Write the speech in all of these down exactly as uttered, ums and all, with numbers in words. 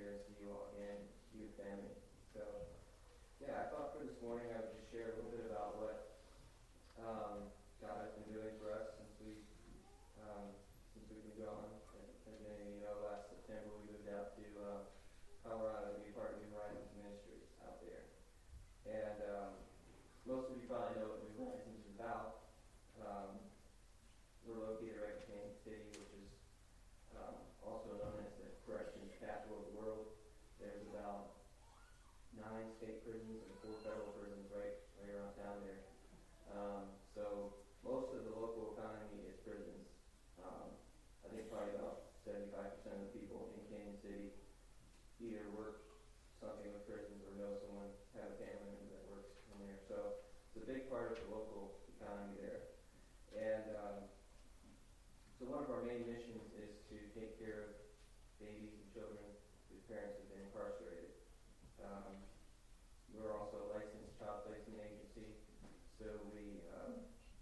here and see you all again, see your family. So, yeah, I thought for this morning I would just share a little bit about what um, God has been doing for us since we um, since we've been gone. As many of you know, last September we moved out to uh, Colorado to be part of New Horizons Ministries out there. And um, most of you probably know what New Horizons is about. Um, we're located right in Kansas City, which is um, also known as the corrections capital of the world. There's about nine state prisons and four federal prisons right, right around town there. Um, so most of the local economy is prisons. Um, I think probably about seventy-five percent of the people in Kansas City either work something with prisons or know someone, have a family member that works in there. So it's a big part of the local economy there. And um, so one of our main missions is to take care of babies and children whose parents have been incarcerated. Um, we're also a licensed child placement agency, so we um,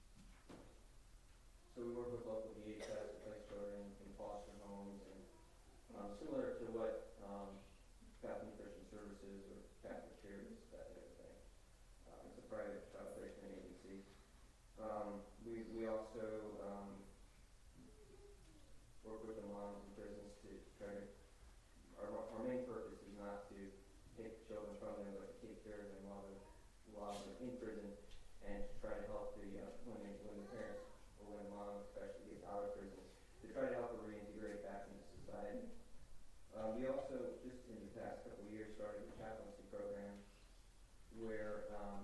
so we work with local D H S to place children in foster homes, and um, similar to what um, Catholic Christian Services or Catholic Charities, that type of thing. Um, it's a private child placement agency. Um, we we also um, work with the moms in prisons to try to. Our our main purpose is not to take the children from them, but to take care of them while they're while they're in prison, and to try to help the uh, when they when the parents or when the mom especially gets out of prison, to try to help her reintegrate back into society. Uh, we also just in the past couple of years started a chaplaincy program where um,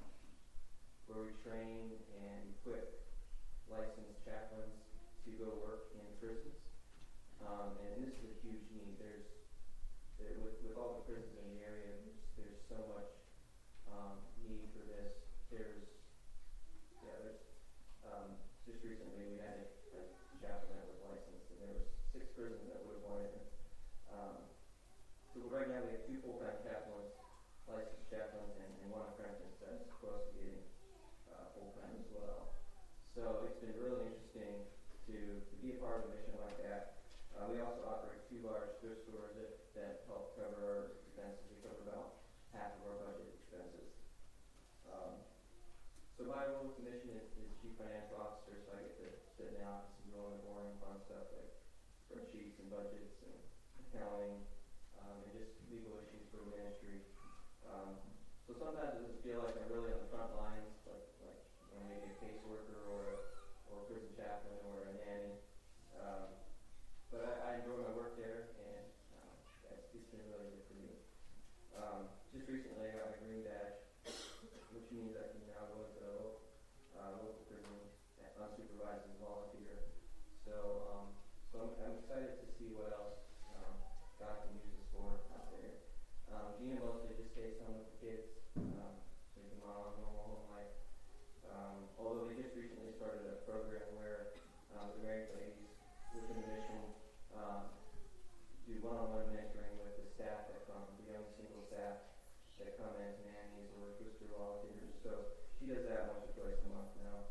where we train and equip licensed chaplains to go work in prisons. Um, and this is a huge need. There's there, with with all the prisons in the area, there's, there's so much um, need for this. There's yeah, there's um, just recently we had a, a chaplain that was licensed, and there was six prisons that would have wanted him. Um, so right now we have two full-time chaplains, licensed chaplains, and, and one apprentice that's close to getting uh, full-time as well. So it's been really interesting to, to be a part of a mission like that. Uh, we also operate two large thrift stores that, that help cover our expenses. We cover about half of our budget expenses. Um, so my role with the mission is, is chief financial officer, so I get to sit in the office and do all the boring fun stuff like spreadsheets and budgets and accounting, um, and just legal issues for the ministry. Um, so sometimes it doesn't feel like I'm really on the front lines, like like you know, maybe a caseworker or a, or a prison chaplain or a nanny. Um, but I, I enjoy my work there, and uh, it's, it's been really good for me. Um, just recently I got my green badge, which means I can now go into a local, uh, local prison unsupervised as volunteer. So um, so I'm, I'm excited to see what else um, God can use us for out there. Um, Gina mostly just stays home with the kids, um, taking mom normal home life. Um, although they just recently started a program where um, the married ladies within the mission um, do one-on-one mentoring with the staff that come, the young single staff that come as nannies or booster volunteers. So she does that once or twice a month now.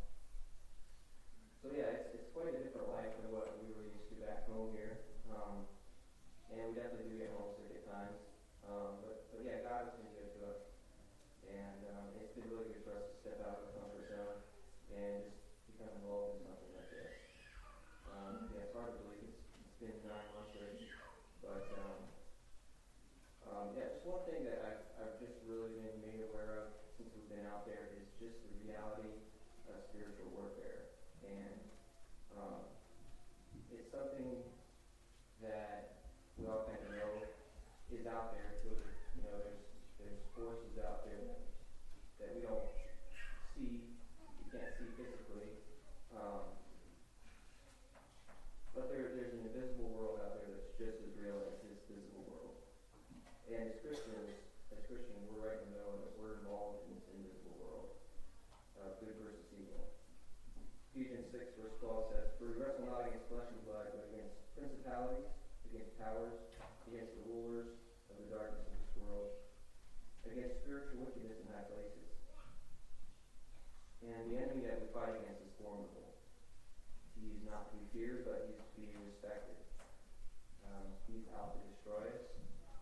So yeah, it's it's quite a different life than what we were used to back home here. Um, and we definitely do get homesick at times. Um, but, but yeah, God has been good to us. And um, it's been really good for us to step out of our comfort zone and just become involved in something like this. Um, yeah, it's hard to believe it's, it's been nine months already. But um, um, yeah, just one thing that I've, I've just really been made aware of since we've been out there is just the reality of spiritual warfare. And um, it's something that we all kind of know is out there. So, you know, there's there's forces out there that, that we don't see, we can't see physically. Um, but there there's an invisible world out there that's just as real as this visible world. And as Christians, as Christians, we're right in the middle of it. We're involved in this invisible world of good versus evil. Ephesians six verse twelve says, "For we wrestle not against flesh and blood, but against principalities, against powers, against the rulers of the darkness of this world, against spiritual wickedness in high places." And the enemy that we fight against is formidable. He is not to be feared, but he is to be respected. Um, he's out to destroy us.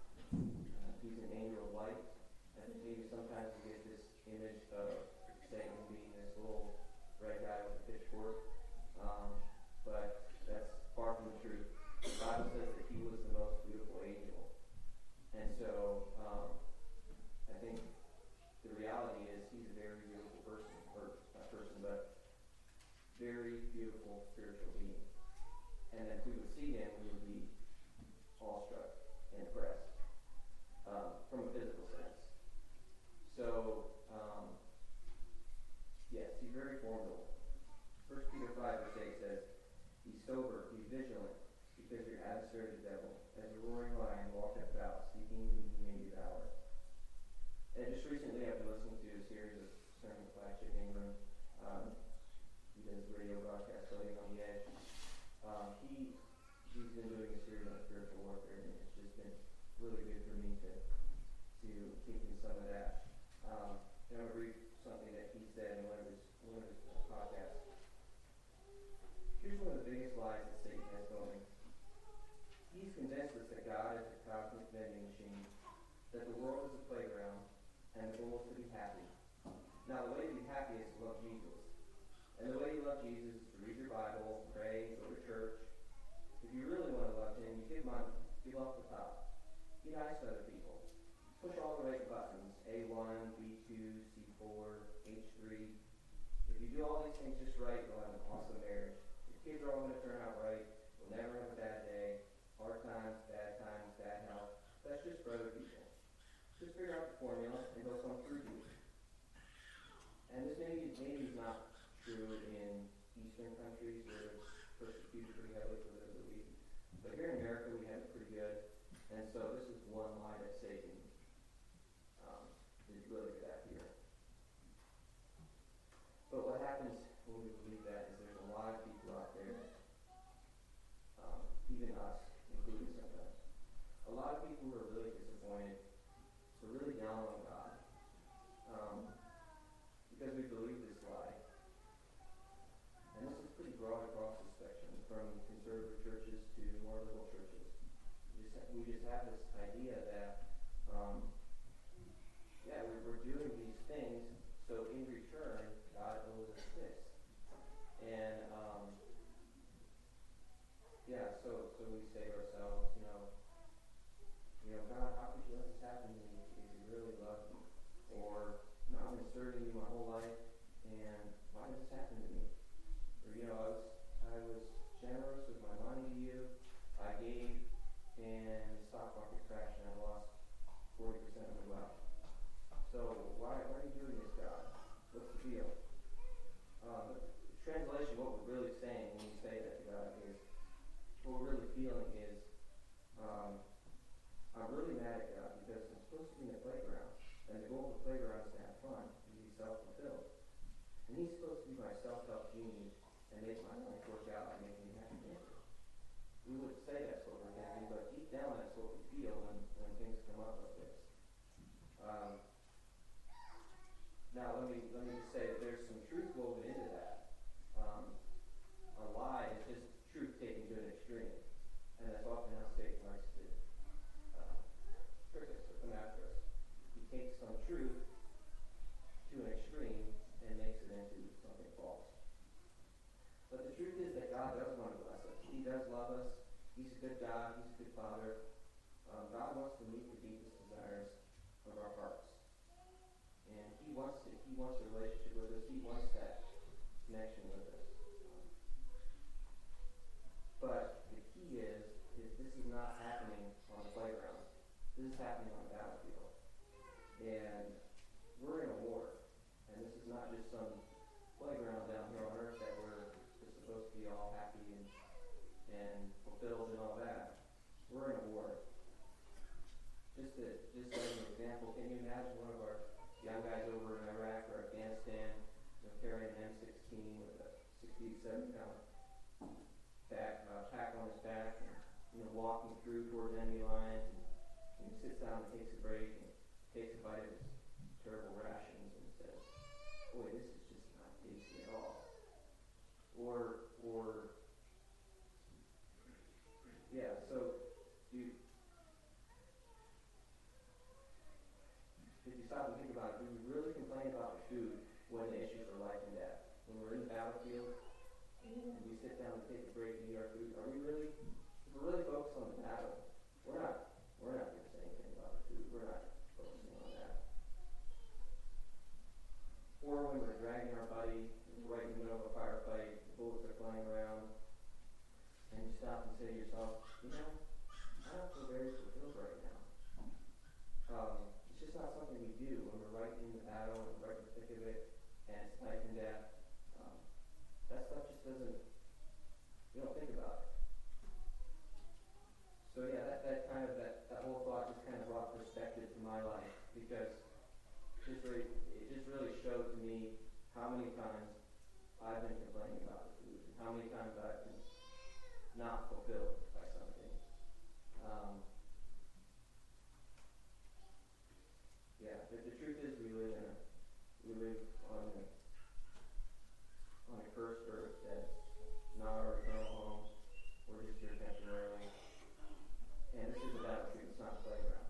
image of Satan being this little red guy with a pitchfork, um, but that's far from the truth. The Bible says that he was the most beautiful angel. And so um, I think the reality is he's a very beautiful person, or not person, but very beautiful spiritual being. And if we would see him, we would be awestruck and impressed um, from a physical sense. So, um, yes, he's very formidable. First Peter five verse eight says, "Be sober, be vigilant, because your adversary the devil, as a roaring lion, walketh about, seeking whom he may devour." And just recently I've been listening to a series of sermons by Chip Ingram. Um, he does radio broadcast, Living on the Edge. Um, he, he's been doing a series on spiritual warfare, and it's just been really good for me to, to take in some of that. Um, and I'm going to read something that he said in one of his, one of his podcasts. Here's one of the biggest lies that Satan has going. He's convinced us that God is a cosmic vending machine, that the world is a playground, and the goal is to be happy. Now, the way to be happy is to love Jesus. And the way you love Jesus is to read your Bible, pray, go to church. If you really want to love him, you give him give off the top. Be nice to other people. Push all the right buttons, A one, B two, C four, H three. If you do all these things just right, you'll have an awesome marriage. Your kids are all going to turn out right. You'll never have a bad day. Hard times, bad times, bad health. That's just for other people. Just figure out the formula and go come through you. And this maybe, maybe is not true in Eastern countries where it's persecuted pretty heavily for their belief. But here in America, we have it pretty good. And so this is one lie that Satan um, is really good at here. But what happens when we believe that is there's a lot of people out there, um, even us, including sometimes, a lot of people who are really disappointed, so really down on God, um, because we believe this lie. And this is pretty broad across the spectrum, from conservative churches to more liberal churches. We just, we just have this idea that, um, yeah, we, we're doing these things, so in return, God owes us this. And, um, yeah, so, so we say to ourselves, you know, you know, God, how could you let this happen to me if you really love me? Or, you know, I've been serving you my whole life, and why did this happen to me? Or, you know, I was I was generous with my money to you. I gave, and the stock market crashed, and I lost forty percent of my wealth. So why, why are you doing this, God? What's the deal? Uh, the translation, what we're really saying when we say that to God is, what we're really feeling is, um, I'm really mad at God because I'm supposed to be in the playground, and the goal of the playground is to have fun and be self-fulfilled. And he's supposed to be my self-help genie and make my life work out and make me happy camper. We would say that's what we're going to do, but deep down that's what we feel when, when things come up like this. Um, now let me let me just say that there's some truth woven into that. Um, a lie is just truth taken to an extreme, and that's often how Satan likes to uh, trick us or come after us. He takes some truth to an extreme and makes it into something false. But the truth is that God does want to bless us. He does love us. He's a good God. He's a good Father. Um, God wants to meet the deepest desires of our hearts. And He wants to. He wants a relationship with us. He wants that connection with us. But the key is, is this is not happening on the playground. This is happening on the battlefield. And we're in a war. And this is not just some playground down here on earth that we're just supposed to be all happy and, and fulfilled and all that. We're in a war. Just to, just as an example, can you imagine one of our young guys over in Iraq or Afghanistan, you know, carrying an M sixteen with a sixty-seven pound back, uh, pack on his back, and you know, walking through towards enemy lines, and, and he sits down and takes a break and takes a bite of his terrible rations and says, "Boy, this is just not tasty at all." Or, or, yeah. So, you, if you stop and think about it, do we really complain about we're in the battlefield, and we sit down to take a break and eat our food, are we really, if we're really focused on the battle, we're not, we're not going to say anything about the food. We're not focusing on that. Or when we're dragging our buddy right in the middle of a firefight, the bullets are flying around, and you stop and say to yourself, you know, I don't feel very fulfilled right now. Um, it's just not something we do when we're right in the battle and right in the thick of it, and it's life and death. Um, that stuff just doesn't, we don't think about it. So yeah, that, that kind of, that, that whole thought just kind of brought perspective to my life, because just really, it just really showed to me how many times I've been complaining about the food, and how many times I've been not fulfilled by something. Um, yeah, the, the truth is we live in a, we live on a, on a cursed earth that's not our eternal home. We're just here temporarily. And this is a battlefield, it's not a playground.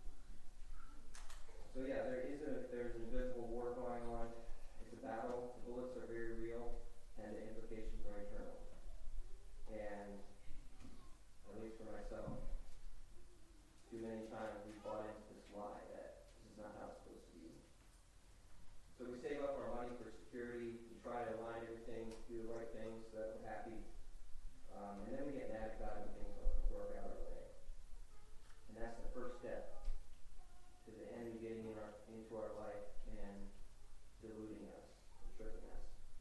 So yeah, there is a, there's an invisible war going on. It's a battle. The bullets are very real, and the implications are eternal. And at least for myself, too many times we bought into this lie that this is not how it's supposed to be. So we save up our money for security. We try to align everything, do the right things so that we're happy. Um, and then we get mad at God when things don't work out our way. And that's the first step to the enemy getting in our, into our life and deluding us and tricking us.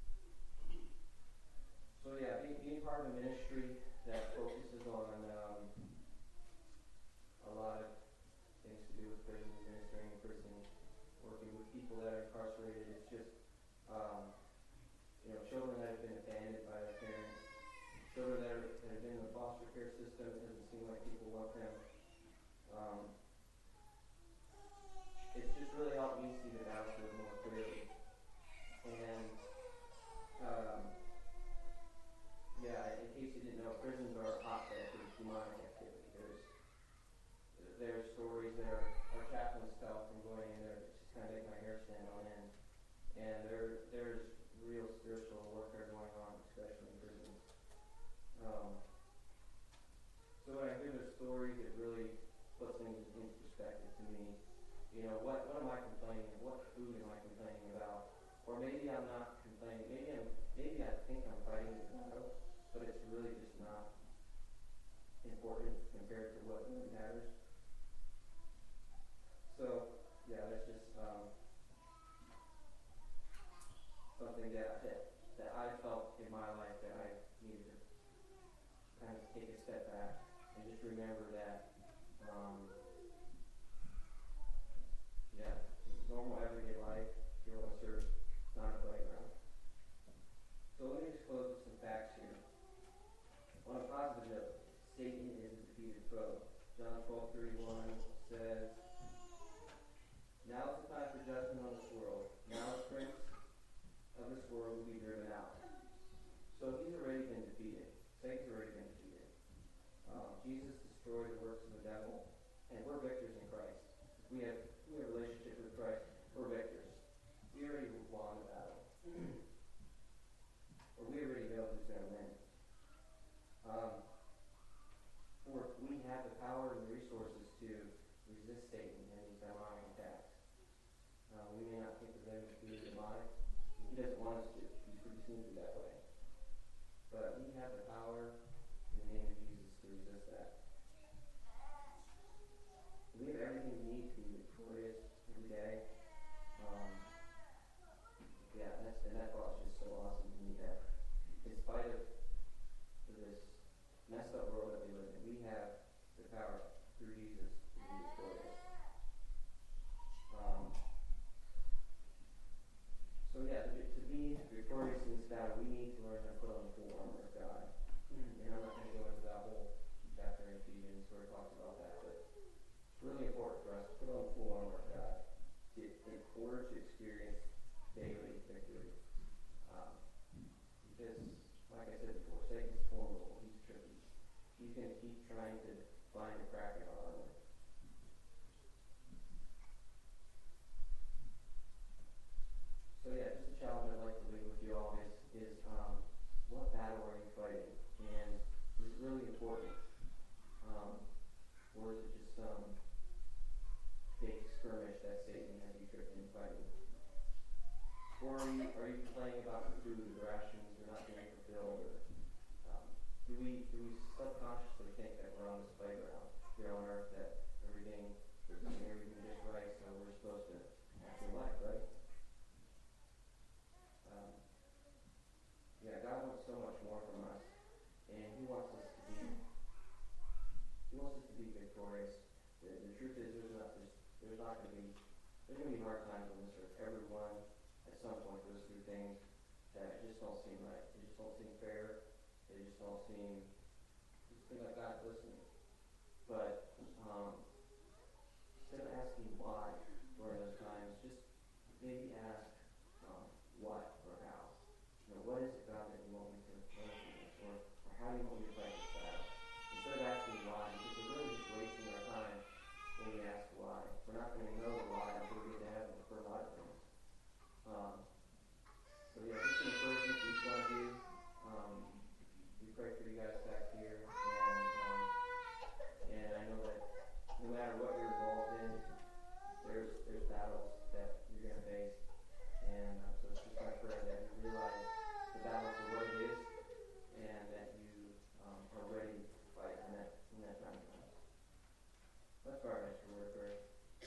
So yeah, being, being part of a ministry that focuses on um, a lot of things to do with prison, ministering in prison, working with people that are incarcerated, it's just, um, you know, children that have been abandoned by their parents, children that, are, that have been in the foster care system, it doesn't seem like people want them. Um, it's just really helped me see the battlefield more clearly. And, um, yeah, in case you didn't know, prisons are a hotbed for demonic activity. There's there's stories that our, our chaplains tell from going in there that just kind of make my hair stand on end. And there there's real spiritual warfare going on, especially in prisons. Um, so when I hear those stories, it really puts things into perspective to me. You know, what, what am I complaining? What food am I complaining about? Or maybe I'm not complaining. Maybe I'm maybe I think I'm fighting the battle, but it's really just not important compared to what really matters. So yeah, that's just um, something that, that that I felt in my life that I needed to kind of take a step back and just remember that. Um, Yeah, normal everyday life, here on this earth, not a playground. So let me just close with some facts here. On a positive note, Satan is a defeated foe. John twelve thirty-one says, now is the time for judgment on this world. Now the prince of this world will be driven out. So he's already been defeated. Satan's already been defeated. Um, Jesus destroyed the works of the devil, and we're victors in Christ. We have we have a relationship with Christ. We're victors. We already won the battle. Or we already know who's going to win. Um, fourth, we have the power and the resources to resist Satan and his demonic attacks. Uh, we may not think of them as being demonic. He doesn't want us to. He's pretty sneaky that way. But we have the power in the name of Jesus to resist that. We have everything we need to be victorious every day. Um, yeah, that's, and that thought is just so awesome to me that in spite of this messed up world that we live in, we have the power through Jesus to be victorious. Um, so yeah, to be, to be victorious in this battle, we need to learn how to put on the full armor of God. Mm-hmm. And I'm not going to go into that whole chapter in Ephesians where it talks about that, but it's really important for us to put on the full armor of God to, in order to experience daily victory. Um, because, like I said before, Satan's formidable. He's tricky. He's going to keep trying to find a crack in our armor. So yeah, just a challenge I'd like to leave with you all is or are you, are you complaining about the food, the rations, or not being fulfilled? Or, um, do we do we subconsciously think that we're on this playground here on earth, that everything is everything just right, so we're supposed to act in life, right? Um, yeah, God wants so much more from us, and He wants us to be He wants us to be victorious. The, the truth is, there's not there's, there's not going to be there's going to be hard times on this earth. Everyone at some point goes through things that just don't seem right. They just don't seem fair. They just don't seem just seem like God's listening. But um, instead of asking why during those times, just maybe ask um, what or how. You know, what is it, God, that you want me to learn from this, or, or how do you want me to fight this battle? Instead of asking why, because we're really just wasting our time when we ask why. We're not going to know why until we get to heaven for a lot of things. Um, so yeah, just an encouragement to each one of you. Um, we pray for you guys back here, and um, and I know that no matter what you're involved in, there's there's battles that you're going to face, and uh, so it's just my prayer that you realize the battle for what it is, and that you um, are ready to fight when that when that time comes. Let's bow our heads for word of prayer.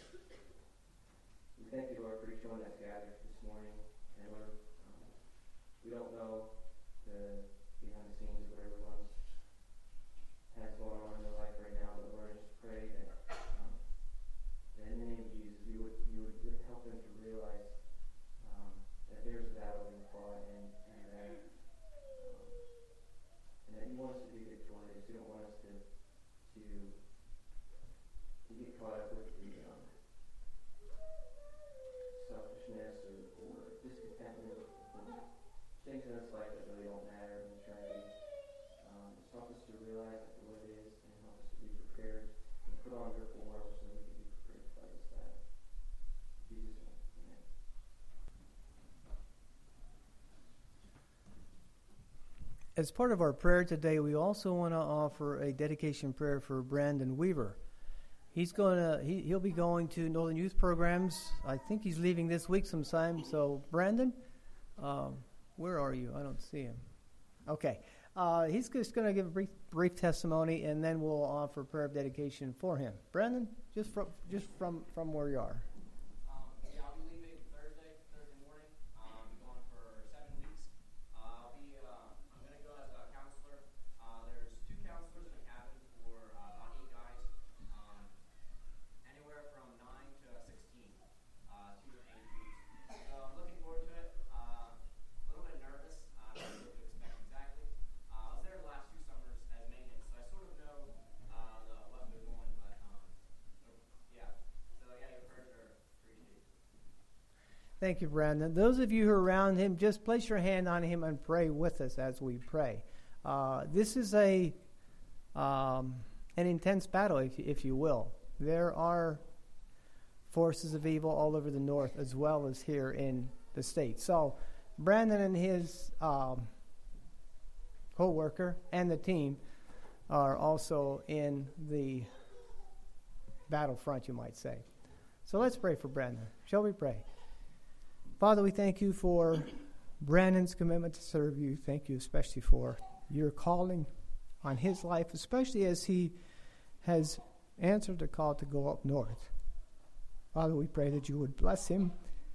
We thank you, Lord, for each one that's gathered this morning, and Lord, um, we don't know the behind the scenes of what everyone has going on in their life right now, but Lord, I just pray that, um, that in the name of Jesus, you would you would help them to realize um, that there's a battle being fought, and, and that um, and that you want us to be victorious. You don't want us to to to get caught up with the um, selfishness or, or discontentment with things in this life that really don't matter in eternity. Um, just help us to realize that what it is, and help us to be prepared and put on your form so that we can be prepared to fight this battle. In Jesus' name, amen. As part of our prayer today, we also want to offer a dedication prayer for Brandon Weaver. He's going to, he, he'll be going to Northern Youth Programs. I think he's leaving this week sometime. So, Brandon, um, where are you? I don't see him. Okay. Uh, he's just going to give a brief, brief testimony, and then we'll offer prayer of dedication for him. Brandon, just from just from, from where you are. Um, yeah, I'll be leaving Thursday, Thursday morning. Um, I'll be going for seven weeks. Uh, I'll be, uh, I'm going to go as a counselor. Uh, there's two counselors in a cabin for uh, about eight guys. Um, anywhere from nine to sixteen, uh, two different age groups. So I'm looking forward to it. Uh, a little bit nervous. Uh, I don't know what to expect exactly. Uh, I was there the last two summers as maintenance, so I sort of know uh, the, what they're going, but um, yeah. So yeah, your prayers are appreciated. Thank you, Brandon. Those of you who are around him, just place your hand on him and pray with us as we pray. Uh, this is a um, an intense battle, if, if you will. There are forces of evil all over the north as well as here in the state. So Brandon and his um, co-worker and the team are also in the battlefront, you might say. So let's pray for Brandon. Shall we pray? Father, we thank you for Brandon's commitment to serve you. Thank you especially for your calling on his life, especially as he has answered the call to go up north. Father, we pray that you would bless him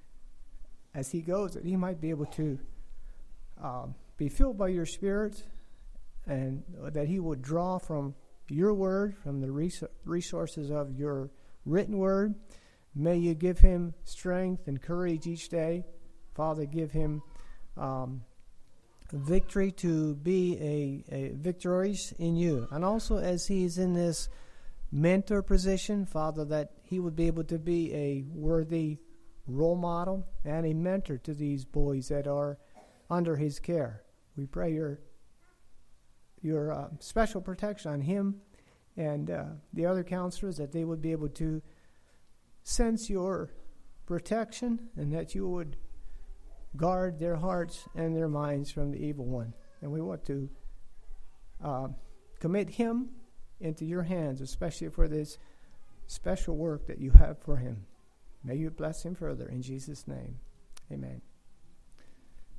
as he goes, that he might be able to um, be filled by your Spirit, and that he would draw from your word, from the res- resources of your written word. May you give him strength and courage each day. Father, give him um, victory to be a, a victorious in you. And also as he is in this mentor position, Father, that he would be able to be a worthy role model and a mentor to these boys that are under his care. We pray your your uh, special protection on him and uh, the other counselors, that they would be able to sense your protection, and that you would guard their hearts and their minds from the evil one. And we want to uh, commit him into your hands, especially for this special work that you have for him. May you bless him further. In Jesus' name, amen.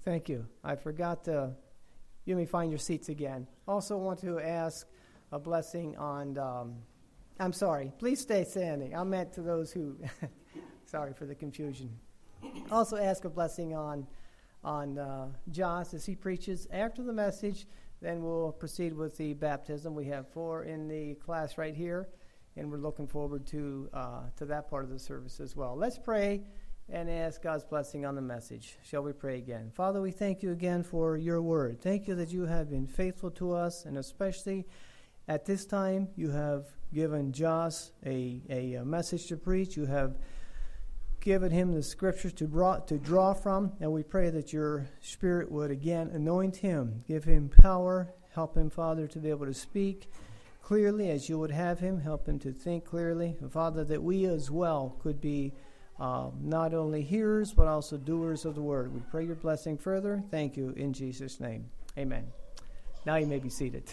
Thank you. I forgot to, you may find your seats again. Also want to ask a blessing on, um, I'm sorry, please stay standing. I meant to those who, sorry for the confusion. Also ask a blessing on, on uh, Josh as he preaches. After the message, then we'll proceed with the baptism. We have four in the class right here, and we're looking forward to uh, to that part of the service as well. Let's pray and ask God's blessing on the message. Shall we pray again? Father, we thank you again for your word. Thank you that you have been faithful to us, and especially at this time, you have given Josh a, a, a message to preach. You have given him the scriptures to draw, to draw from, and we pray that your Spirit would again anoint him, give him power, help him, Father, to be able to speak clearly as you would have him, help him to think clearly. And Father, that we as well could be uh, not only hearers, but also doers of the word. We pray your blessing further. Thank you in Jesus' name. Amen. Now you may be seated.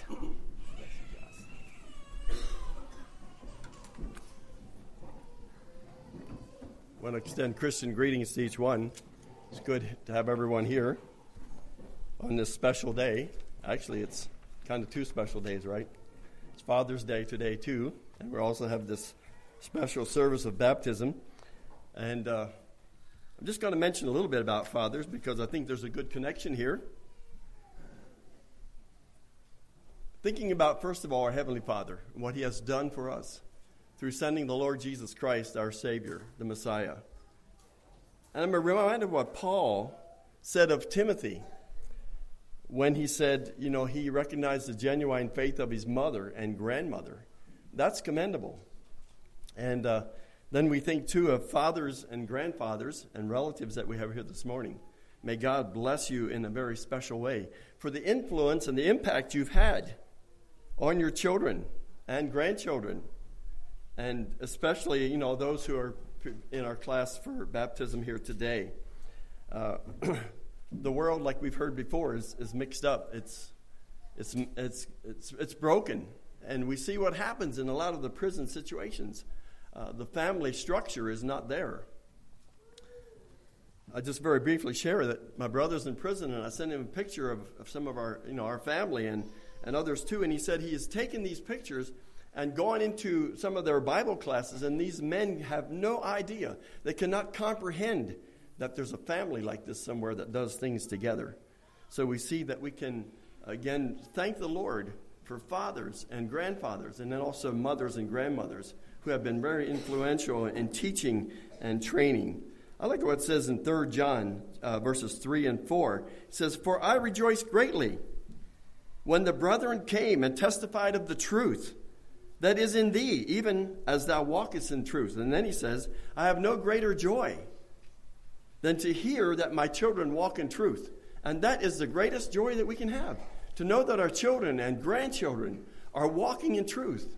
I want to extend Christian greetings to each one. It's good to have everyone here on this special day. Actually, it's kind of two special days, right? It's Father's Day today, too. And we also have this special service of baptism. And uh, I'm just going to mention a little bit about fathers because I think there's a good connection here. Thinking about, first of all, our Heavenly Father and what He has done for us through sending the Lord Jesus Christ, our Savior, the Messiah. And I'm reminded of what Paul said of Timothy when he said, you know, he recognized the genuine faith of his mother and grandmother. That's commendable. And uh, then we think, too, of fathers and grandfathers and relatives that we have here this morning. May God bless you in a very special way for the influence and the impact you've had on your children and grandchildren, and especially, you know, those who are in our class for baptism here today. Uh, the world, like we've heard before, is, is mixed up. It's, it's, it's, it's, it's broken, and we see what happens in a lot of the prison situations. Uh, the family structure is not there. I just very briefly share that my brother's in prison, and I sent him a picture of, of some of our, you know, our family and, and others too, and he said he has taken these pictures and gone into some of their Bible classes, and these men have no idea. They cannot comprehend that there's a family like this somewhere that does things together. So we see that we can, again, thank the Lord for fathers and grandfathers, and then also mothers and grandmothers who have been very influential in teaching and training. I like what it says in Third John uh, verses three and four. It says, "For I rejoiced greatly when the brethren came and testified of the truth that is in thee, even as thou walkest in truth." And then he says, "I have no greater joy than to hear that my children walk in truth." And that is the greatest joy that we can have, to know that our children and grandchildren are walking in truth.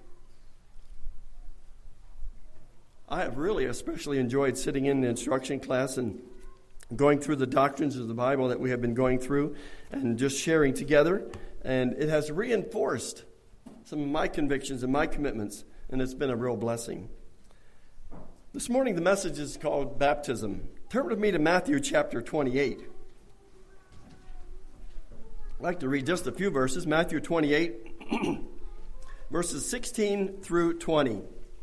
I have really especially enjoyed sitting in the instruction class and going through the doctrines of the Bible that we have been going through and just sharing together. And it has reinforced some of my convictions and my commitments, and it's been a real blessing. This morning the message is called Baptism. Turn with me to Matthew chapter twenty-eight. I'd like to read just a few verses. Matthew twenty-eight, verses sixteen through twenty.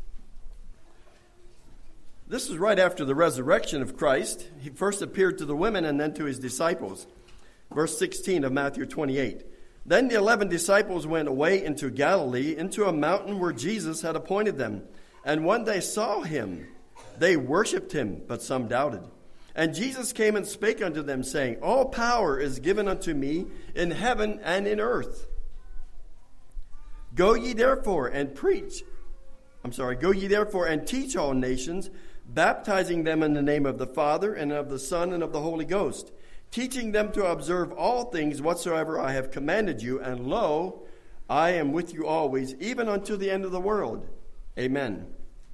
This is right after the resurrection of Christ. He first appeared to the women and then to his disciples. Verse sixteen of Matthew twenty-eight. "Then the eleven disciples went away into Galilee, into a mountain where Jesus had appointed them. And when they saw him, they worshipped him, but some doubted. And Jesus came and spake unto them, saying, All power is given unto me in heaven and in earth. Go ye therefore and preach. I'm sorry, go ye therefore and teach all nations, baptizing them in the name of the Father and of the Son and of the Holy Ghost, teaching them to observe all things whatsoever I have commanded you. And lo, I am with you always, even unto the end of the world. Amen."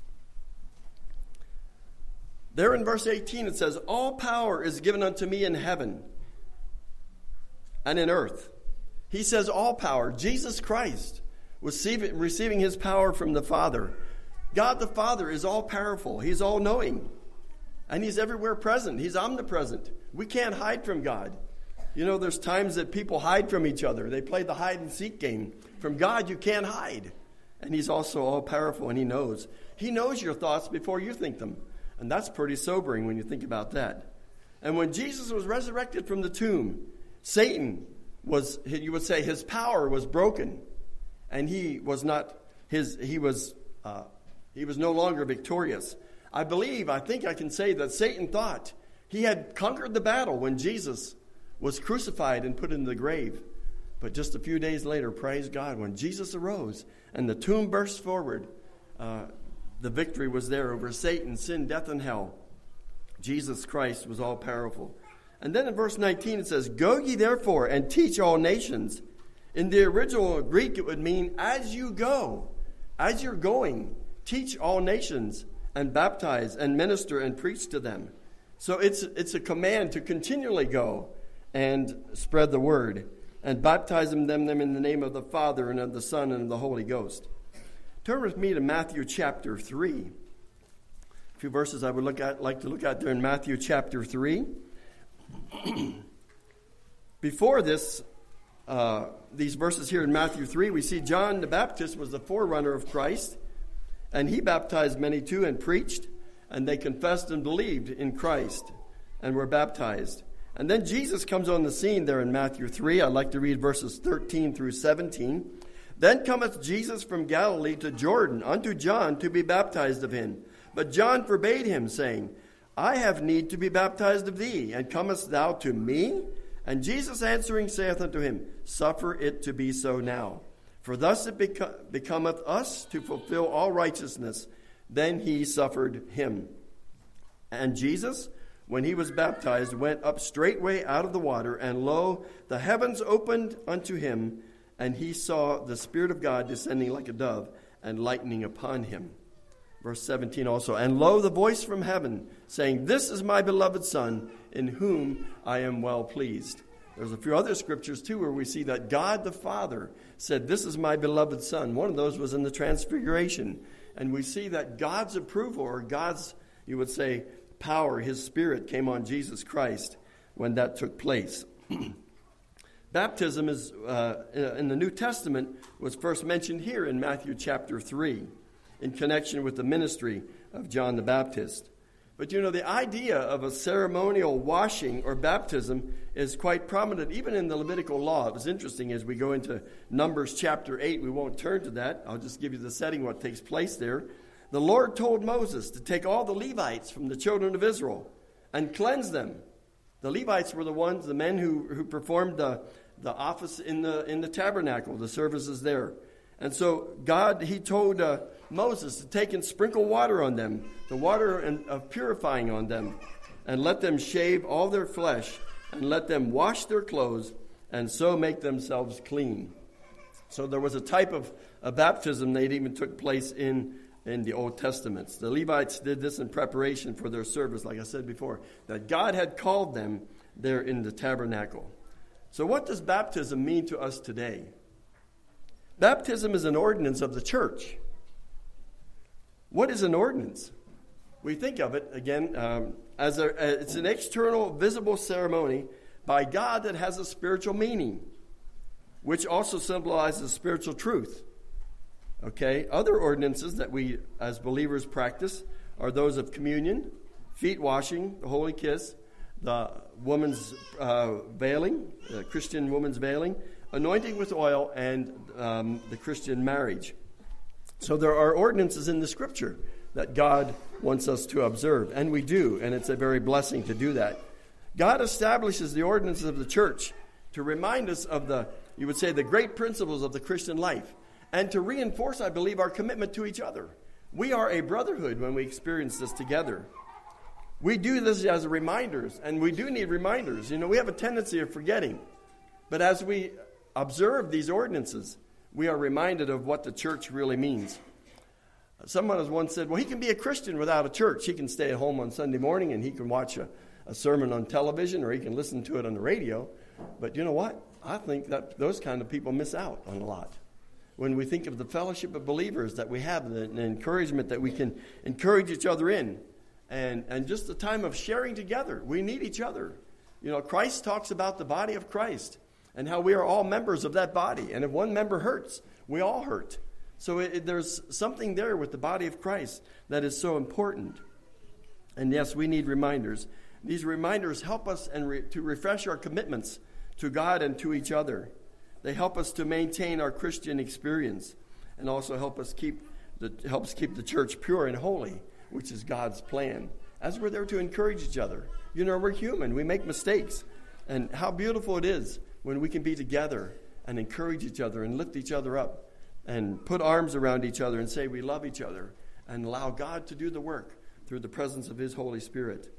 There in verse eighteen it says, "All power is given unto me in heaven and in earth." He says all power. Jesus Christ was receiving his power from the Father. God the Father is all-powerful. He's all-knowing. And he's everywhere present. He's omnipresent. We can't hide from God. You know, there's times that people hide from each other. They play the hide and seek game. From God, you can't hide. And he's also all powerful, and he knows. He knows your thoughts before you think them. And that's pretty sobering when you think about that. And when Jesus was resurrected from the tomb, Satan was, you would say, his power was broken. And he was not, his, he was, uh, he was no longer victorious. I believe, I think I can say that Satan thought he had conquered the battle when Jesus was crucified and put in the grave. But just a few days later, praise God, when Jesus arose and the tomb burst forward, uh, the victory was there over Satan, sin, death, and hell. Jesus Christ was all powerful. And then in verse nineteen it says, "Go ye therefore and teach all nations." In the original Greek it would mean, as you go, as you're going, teach all nations and baptize and minister and preach to them. So it's it's a command to continually go and spread the word and baptize them, them in the name of the Father and of the Son and of the Holy Ghost. Turn with me to Matthew chapter three. A few verses I would look at, like to look at there in Matthew chapter three. Before this, uh, these verses here in Matthew three, we see John the Baptist was the forerunner of Christ, and he baptized many too and preached, and they confessed and believed in Christ and were baptized. And then Jesus comes on the scene there in Matthew three. I'd like to read verses thirteen through seventeen. "Then cometh Jesus from Galilee to Jordan unto John to be baptized of him. But John forbade him, saying, I have need to be baptized of thee, and comest thou to me? And Jesus answering saith unto him, Suffer it to be so now. For thus it beco- becometh us to fulfill all righteousness. Then he suffered him. And Jesus, when he was baptized, went up straightway out of the water, and lo, the heavens opened unto him, and he saw the Spirit of God descending like a dove and lightning upon him." Verse seventeen also, "And lo, the voice from heaven, saying, This is my beloved Son, in whom I am well pleased." There's a few other scriptures, too, where we see that God the Father said, "This is my beloved Son." One of those was in the Transfiguration. And we see that God's approval, or God's, you would say, power, his Spirit came on Jesus Christ when that took place. Baptism is uh, in the New Testament was first mentioned here in Matthew chapter three in connection with the ministry of John the Baptist. But you know, the idea of a ceremonial washing or baptism is quite prominent even in the Levitical law. It was interesting as we go into Numbers chapter eight. We won't turn to that. I'll just give you the setting, what takes place there. The Lord told Moses to take all the Levites from the children of Israel and cleanse them. The Levites were the ones, the men who, who performed the, the office in the in the tabernacle, the services there. And so God, he told uh, Moses to take and sprinkle water on them, the water and, of purifying on them, and let them shave all their flesh, and let them wash their clothes, and so make themselves clean. So there was a type of a baptism that even took place in in the Old Testaments. The Levites did this in preparation for their service, like I said before, that God had called them there in the tabernacle. So what does baptism mean to us today? Baptism is an ordinance of the church. What is an ordinance? We think of it, again, um, as a, it's an external, visible ceremony by God that has a spiritual meaning, which also symbolizes spiritual truth. Okay, other ordinances that we as believers practice are those of communion, feet washing, the holy kiss, the woman's uh, veiling, the Christian woman's veiling, anointing with oil, and um, the Christian marriage. So there are ordinances in the Scripture that God wants us to observe, and we do, and it's a very blessing to do that. God establishes the ordinances of the church to remind us of the, you would say, the great principles of the Christian life, and to reinforce, I believe, our commitment to each other. We are a brotherhood when we experience this together. We do this as reminders, and we do need reminders. You know, we have a tendency of forgetting. But as we observe these ordinances, we are reminded of what the church really means. Someone has once said, well, he can be a Christian without a church. He can stay at home on Sunday morning, and he can watch a, a sermon on television, or he can listen to it on the radio. But you know what? I think that those kind of people miss out on a lot. When we think of the fellowship of believers that we have, the, the encouragement that we can encourage each other in, and, and just the time of sharing together. We need each other. You know, Christ talks about the body of Christ and how we are all members of that body. And if one member hurts, we all hurt. So it, it, there's something there with the body of Christ that is so important. And yes, we need reminders. These reminders help us and re- to refresh our commitments to God and to each other. They help us to maintain our Christian experience and also help us keep the, helps keep the church pure and holy, which is God's plan. As we're there to encourage each other. You know, we're human. We make mistakes. And how beautiful it is when we can be together and encourage each other and lift each other up and put arms around each other and say we love each other and allow God to do the work through the presence of his Holy Spirit.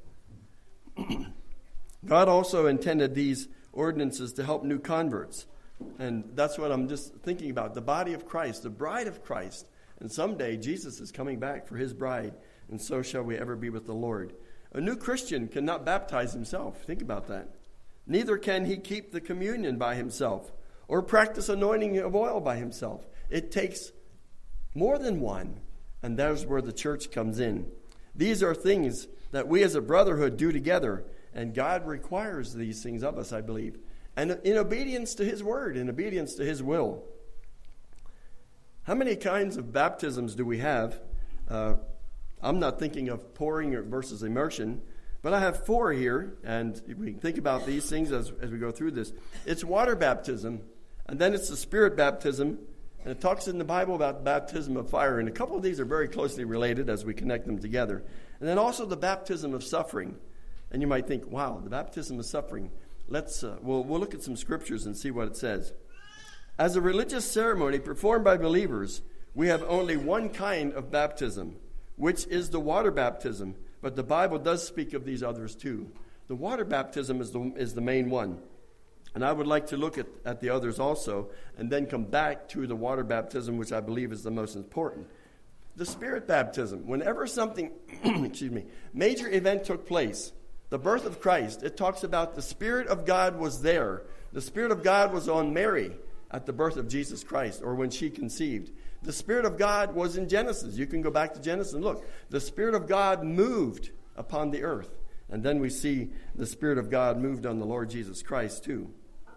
God also intended these ordinances to help new converts. And that's what I'm just thinking about. The body of Christ, the bride of Christ. And someday Jesus is coming back for his bride. And so shall we ever be with the Lord. A new Christian cannot baptize himself. Think about that. Neither can he keep the communion by himself or practice anointing of oil by himself. It takes more than one, and that's where the church comes in. These are things that we as a brotherhood do together, and God requires these things of us, I believe, and in obedience to his word, in obedience to his will. How many kinds of baptisms do we have? Uh, I'm not thinking of pouring versus immersion, but I have four here, and we can think about these things as, as we go through this. It's water baptism, and then it's the Spirit baptism, and it talks in the Bible about baptism of fire, and a couple of these are very closely related as we connect them together. And then also the baptism of suffering. And you might think, wow, the baptism of suffering. Let's uh, we'll, we'll look at some scriptures and see what it says. As a religious ceremony performed by believers, we have only one kind of baptism, which is the water baptism. But the Bible does speak of these others too. The water baptism is the, is the main one. And I would like to look at, at the others also, and then come back to the water baptism, which I believe is the most important. The Spirit baptism, whenever something, excuse me, major event took place, the birth of Christ, it talks about the Spirit of God was there. The Spirit of God was on Mary at the birth of Jesus Christ, or when she conceived. The Spirit of God was in Genesis. You can go back to Genesis and look. The Spirit of God moved upon the earth. And then we see the Spirit of God moved on the Lord Jesus Christ too.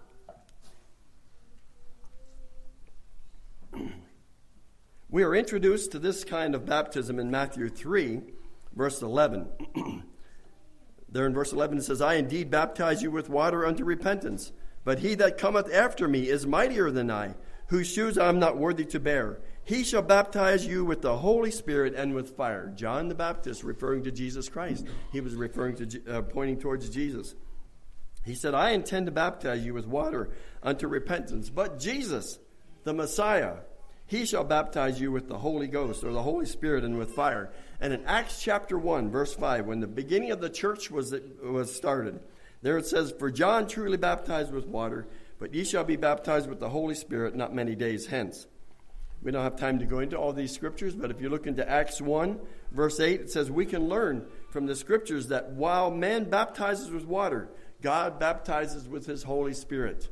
We are introduced to this kind of baptism in Matthew three, verse eleven. There in verse eleven it says, I indeed baptize you with water unto repentance, but he that cometh after me is mightier than I, whose shoes I am not worthy to bear. He shall baptize you with the Holy Spirit and with fire. John the Baptist referring to Jesus Christ. He was referring to, uh, pointing towards Jesus. He said, I intend to baptize you with water unto repentance, but Jesus, the Messiah, he shall baptize you with the Holy Ghost, or the Holy Spirit, and with fire. And in Acts chapter one, verse five, when the beginning of the church was, was started, there it says, For John truly baptized with water, but ye shall be baptized with the Holy Spirit not many days hence. We don't have time to go into all these scriptures, but if you look into Acts one, verse eight, it says we can learn from the scriptures that while man baptizes with water, God baptizes with his Holy Spirit.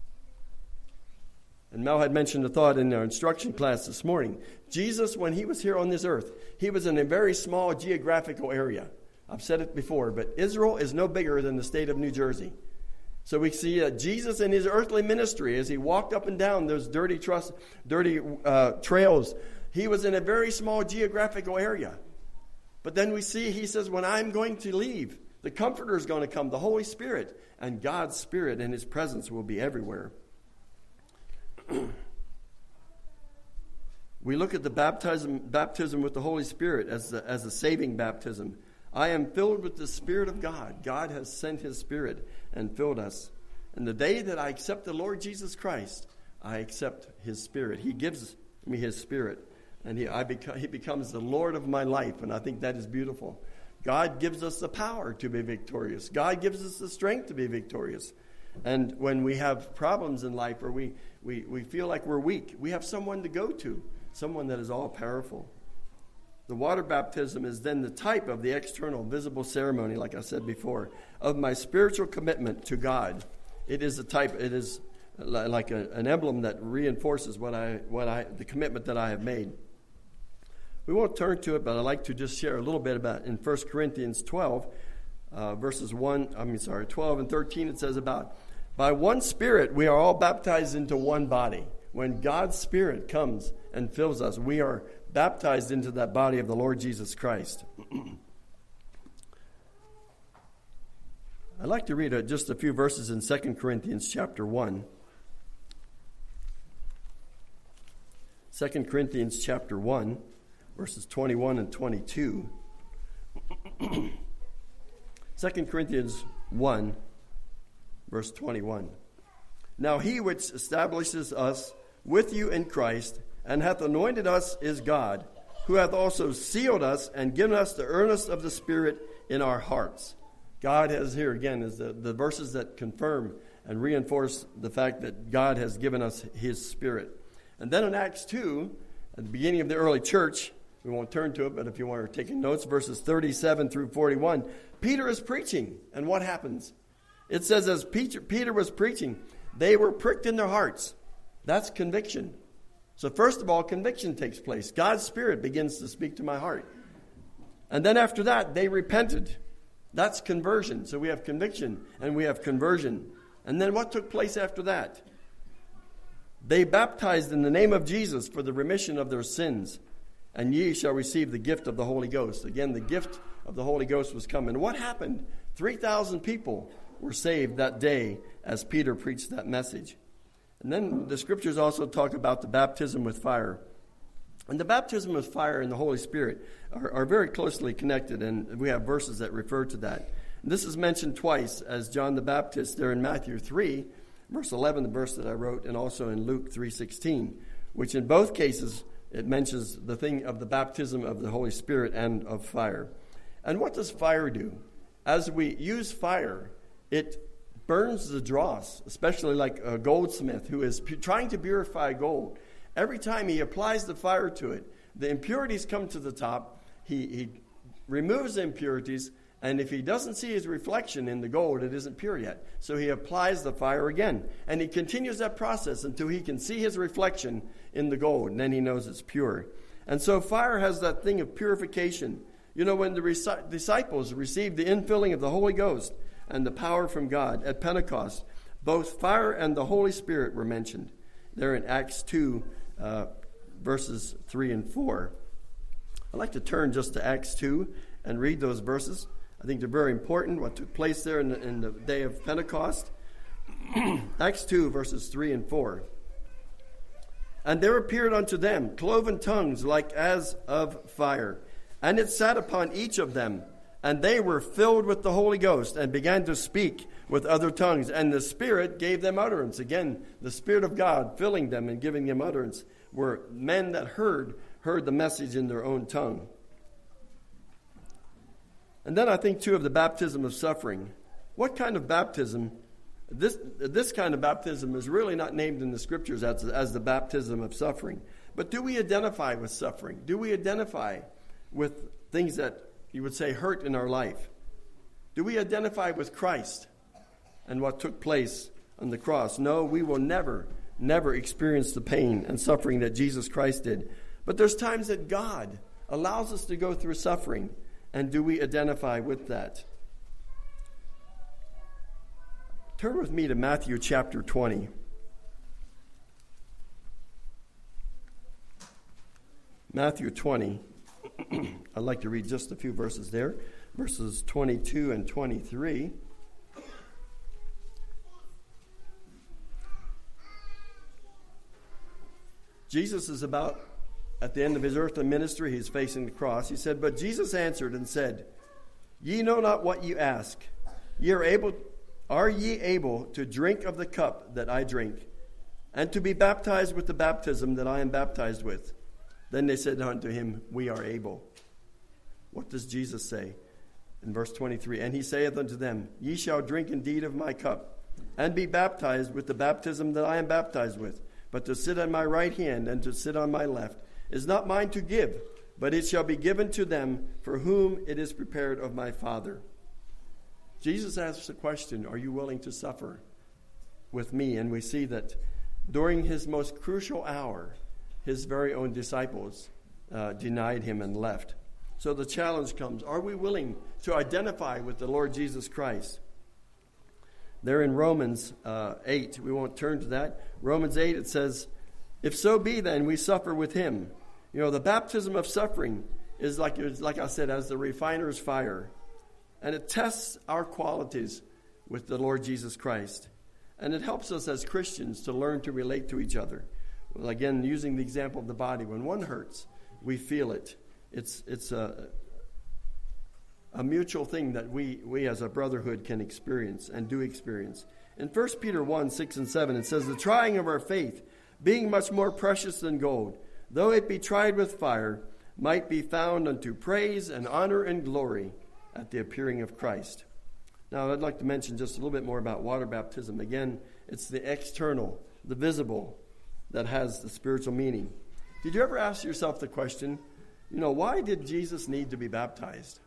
And Mel had mentioned a thought in our instruction class this morning. Jesus, when he was here on this earth, he was in a very small geographical area. I've said it before, but Israel is no bigger than the state of New Jersey. So we see uh, Jesus in his earthly ministry as he walked up and down those dirty, trust, dirty uh, trails. He was in a very small geographical area. But then we see, he says, when I'm going to leave, the Comforter is going to come, the Holy Spirit, and God's Spirit and his presence will be everywhere. We look at the baptism, baptism with the Holy Spirit as the, as a saving baptism. I am filled with the Spirit of God. God has sent his Spirit and filled us. And the day that I accept the Lord Jesus Christ, I accept his Spirit. He gives me his Spirit. And he, I beca- he becomes the Lord of my life. And I think that is beautiful. God gives us the power to be victorious. God gives us the strength to be victorious. And when we have problems in life or we, we, we feel like we're weak, we have someone to go to, someone that is all-powerful. The water baptism is then the type of the external, visible ceremony, like I said before, of my spiritual commitment to God. It is a type, it is like a, an emblem that reinforces what I, what I, the commitment that I have made. We won't turn to it, but I'd like to just share a little bit about in First Corinthians twelve. uh, verses one, I mean, sorry, twelve and thirteen, it says about, by one Spirit we are all baptized into one body. When God's Spirit comes and fills us, we are baptized into that body of the Lord Jesus Christ. I'd like to read uh, just a few verses in Second Corinthians chapter one. Second Corinthians chapter one, verses twenty-one and twenty-two. Second Corinthians one, verse twenty-one. Now he which establishes us with you in Christ, and hath anointed us, is God, who hath also sealed us and given us the earnest of the Spirit in our hearts. God has, here again, is the, the verses that confirm and reinforce the fact that God has given us his Spirit. And then in Acts two, at the beginning of the early church, we won't turn to it, but if you want to take notes, verses thirty-seven through forty-one, Peter is preaching. And what happens? It says, as Peter, Peter was preaching, they were pricked in their hearts. That's conviction. So first of all, conviction takes place. God's Spirit begins to speak to my heart. And then after that, they repented. That's conversion. So we have conviction and we have conversion. And then what took place after that? They baptized in the name of Jesus for the remission of their sins. And ye shall receive the gift of the Holy Ghost. Again, the gift of the Holy Ghost was coming. What happened? three thousand people were saved that day as Peter preached that message. And then the scriptures also talk about the baptism with fire. And the baptism with fire and the Holy Spirit are, are very closely connected, and we have verses that refer to that. And this is mentioned twice as John the Baptist there in Matthew three, verse eleven, the verse that I wrote, and also in Luke three sixteen, which in both cases it mentions the thing of the baptism of the Holy Spirit and of fire. And what does fire do? As we use fire, it burns the dross, especially like a goldsmith who is pu- trying to purify gold. Every time he applies the fire to it, the impurities come to the top. He, he removes the impurities, and if he doesn't see his reflection in the gold, it isn't pure yet. So he applies the fire again, and he continues that process until he can see his reflection in the gold, and then he knows it's pure. And so fire has that thing of purification. You know, when the reci- disciples received the infilling of the Holy Ghost and the power from God at Pentecost, both fire and the Holy Spirit were mentioned there in Acts two, uh, verses three and four. I'd like to turn just to Acts two and read those verses. I think they're very important, what took place there in the, in the day of Pentecost. Acts two, verses three and four. And there appeared unto them cloven tongues like as of fire, and it sat upon each of them. And they were filled with the Holy Ghost and began to speak with other tongues. And the Spirit gave them utterance. Again, the Spirit of God filling them and giving them utterance were men that heard, heard the message in their own tongue. And then I think, too, of the baptism of suffering. What kind of baptism? This, this kind of baptism is really not named in the Scriptures as, as the baptism of suffering. But do we identify with suffering? Do we identify with things that you would say hurt in our life? Do we identify with Christ and what took place on the cross? No, we will never, never experience the pain and suffering that Jesus Christ did. But there's times that God allows us to go through suffering, and do we identify with that? Turn with me to Matthew chapter twenty. Matthew twenty. I'd like to read just a few verses there, verses twenty-two and twenty-three. Jesus is about, at the end of his earthly ministry, he's facing the cross. He said, but Jesus answered and said, ye know not what ye ask. Ye are able, are ye able to drink of the cup that I drink, and to be baptized with the baptism that I am baptized with? Then they said unto him, we are able. What does Jesus say? In verse twenty-three, and he saith unto them, ye shall drink indeed of my cup, and be baptized with the baptism that I am baptized with. But to sit on my right hand and to sit on my left is not mine to give, but it shall be given to them for whom it is prepared of my Father. Jesus asks the question, are you willing to suffer with me? And we see that during his most crucial hour, his very own disciples uh, denied him and left. So the challenge comes, are we willing to identify with the Lord Jesus Christ? There in Romans uh, eight, we won't turn to that. Romans eight, it says, if so be then we suffer with him. You know, the baptism of suffering is like, like I said, as the refiner's fire. And it tests our qualities with the Lord Jesus Christ. And it helps us as Christians to learn to relate to each other. Well, again, using the example of the body, when one hurts, we feel it. It's it's a, a mutual thing that we, we as a brotherhood can experience and do experience. In First Peter one, six and seven, it says, the trying of our faith, being much more precious than gold, though it be tried with fire, might be found unto praise and honor and glory at the appearing of Christ. Now, I'd like to mention just a little bit more about water baptism. Again, it's the external, the visible, that has the spiritual meaning. Did you ever ask yourself the question, you know, why did Jesus need to be baptized?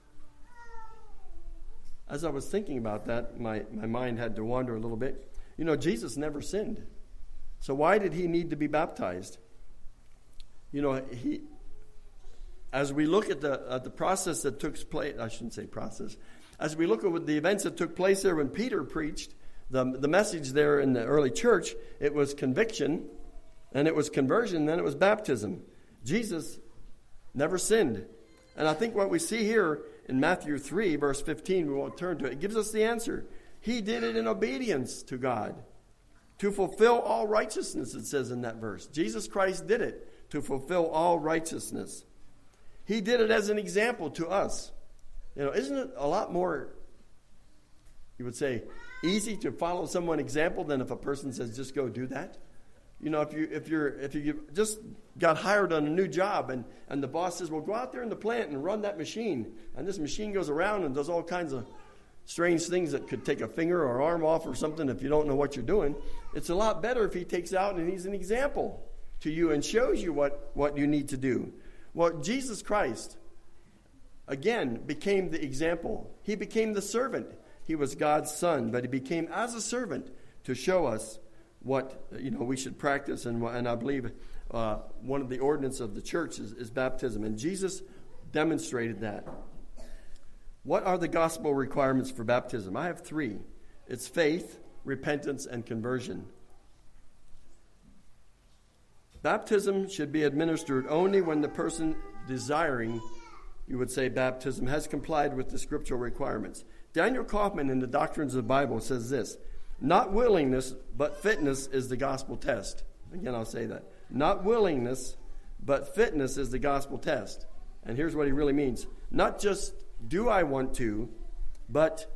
As I was thinking about that, my, my mind had to wander a little bit. You know, Jesus never sinned. So why did he need to be baptized? You know, he, as we look at the at the process that took place, I shouldn't say process, as we look at the events that took place there when Peter preached, the, the message there in the early church, it was conviction, and it was conversion, then it was baptism. Jesus never sinned. And I think what we see here in Matthew three, verse fifteen, we won't turn to it, it gives us the answer. He did it in obedience to God. To fulfill all righteousness, it says in that verse. Jesus Christ did it to fulfill all righteousness. He did it as an example to us. You know, isn't it a lot more, you would say, easy to follow someone's example than if a person says, just go do that? You know, if you if you're if you just got hired on a new job and, and the boss says, well, go out there in the plant and run that machine. And this machine goes around and does all kinds of strange things that could take a finger or arm off or something if you don't know what you're doing. It's a lot better if he takes out and he's an example to you and shows you what, what you need to do. Well, Jesus Christ, again, became the example. He became the servant. He was God's son, but he became as a servant to show us what, you know, we should practice. And, and I believe uh, one of the ordinances of the church is, is baptism. And Jesus demonstrated that. What are the gospel requirements for baptism? I have three. It's faith, repentance, and conversion. Baptism should be administered only when the person desiring, you would say, baptism has complied with the scriptural requirements. Daniel Kaufman in the Doctrines of the Bible says this, not willingness, but fitness is the gospel test. Again, I'll say that. Not willingness, but fitness is the gospel test. And here's what he really means. Not just do I want to, but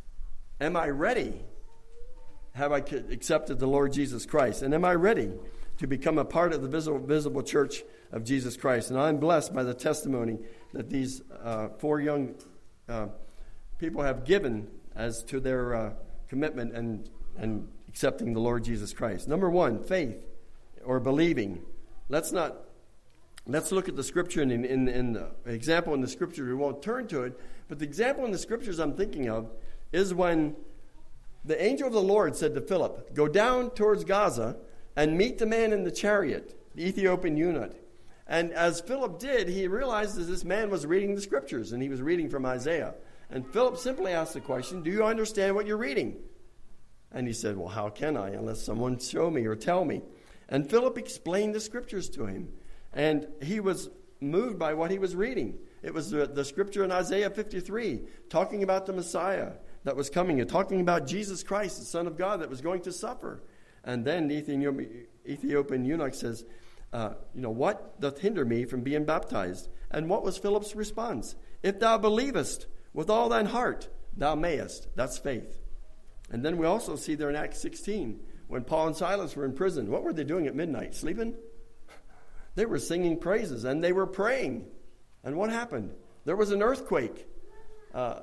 am I ready? Have I accepted the Lord Jesus Christ? And am I ready to become a part of the visible, visible church of Jesus Christ? And I'm blessed by the testimony that these uh, four young uh, people have given as to their uh, commitment and, and accepting the Lord Jesus Christ. Number one, faith or believing. Let's not Let's look at the scripture in, in, in the example in the scripture. We won't turn to it, but the example in the scriptures I'm thinking of is when the angel of the Lord said to Philip, go down towards Gaza and meet the man in the chariot, the Ethiopian eunuch. And as Philip did, he realized that this man was reading the scriptures, and he was reading from Isaiah. And Philip simply asked the question, do you understand what you're reading? And he said, well, how can I unless someone show me or tell me? And Philip explained the scriptures to him. And he was moved by what he was reading. It was the, the scripture in Isaiah fifty-three, talking about the Messiah that was coming, and talking about Jesus Christ, the Son of God, that was going to suffer. And then the Ethiopian eunuch says, uh, you know, what doth hinder me from being baptized? And what was Philip's response? If thou believest with all thine heart, thou mayest. That's faith. And then we also see there in Acts sixteen, when Paul and Silas were in prison. What were they doing at midnight? Sleeping? They were singing praises, and they were praying. And what happened? There was an earthquake. Uh,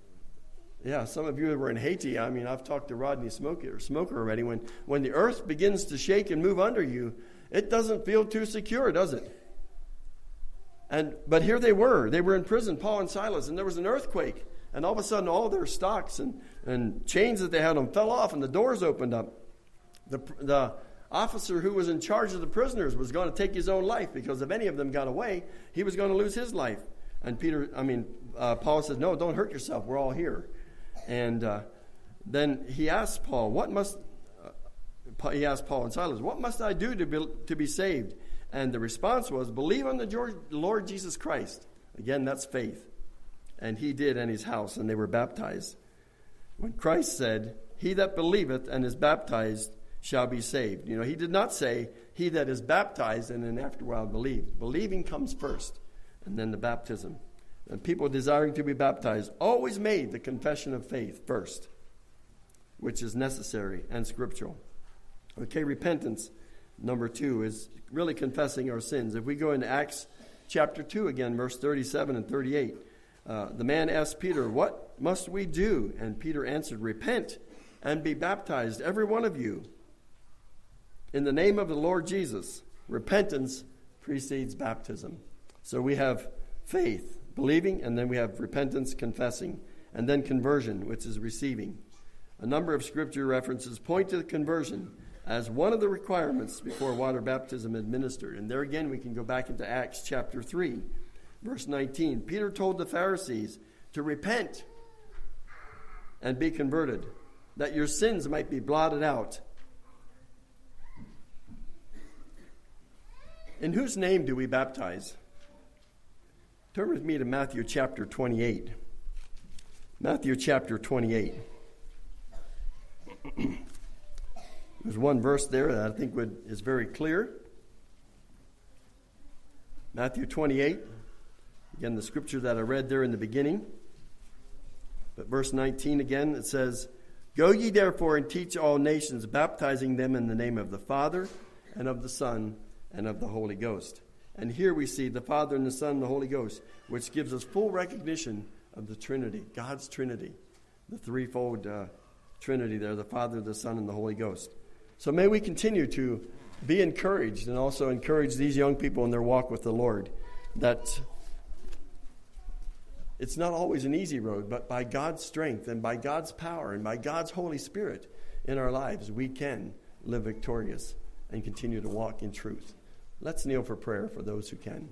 yeah, some of you who were in Haiti, I mean, I've talked to Rodney Smoker, Smoker already. When, when the earth begins to shake and move under you, it doesn't feel too secure, does it? And But here they were. They were in prison, Paul and Silas, and there was an earthquake. And all of a sudden, all their stocks and, and chains that they had on fell off, and the doors opened up. The the officer who was in charge of the prisoners was going to take his own life, because if any of them got away, he was going to lose his life. And Peter, I mean, uh, Paul says, no, don't hurt yourself. We're all here. And uh, then he asked Paul, what must, uh, he asked Paul and Silas, what must I do to be, to be saved? And the response was, believe on the Lord Jesus Christ. Again, that's faith. And he did, and his house, and they were baptized. When Christ said, he that believeth and is baptized shall be saved. You know, he did not say, he that is baptized and then after a while believe. Believing comes first, and then the baptism. And people desiring to be baptized always made the confession of faith first, which is necessary and scriptural. Okay, repentance, number two, is really confessing our sins. If we go into Acts chapter two again, verse thirty-seven and thirty-eight, uh, the man asked Peter, what must we do? And Peter answered, repent and be baptized, every one of you, in the name of the Lord Jesus. Repentance precedes baptism. So we have faith, believing, and then we have repentance, confessing, and then conversion, which is receiving. A number of scripture references point to the conversion as one of the requirements before water baptism administered. And there again, we can go back into Acts chapter three, verse nineteen. Peter told the Pharisees to repent and be converted, that your sins might be blotted out. In whose name do we baptize? Turn with me to Matthew chapter twenty-eight. Matthew chapter twenty-eight. There's one verse there that I think would, is very clear. Matthew twenty-eight. Again, the scripture that I read there in the beginning. But verse nineteen again, it says, go ye therefore and teach all nations, baptizing them in the name of the Father and of the Son and of the Holy Ghost. And here we see the Father and the Son and the Holy Ghost, which gives us full recognition of the Trinity, God's Trinity, the threefold uh, Trinity there, the Father, the Son, and the Holy Ghost. So may we continue to be encouraged and also encourage these young people in their walk with the Lord, that it's not always an easy road, but by God's strength and by God's power and by God's Holy Spirit in our lives, we can live victorious and continue to walk in truth. Let's kneel for prayer for those who can.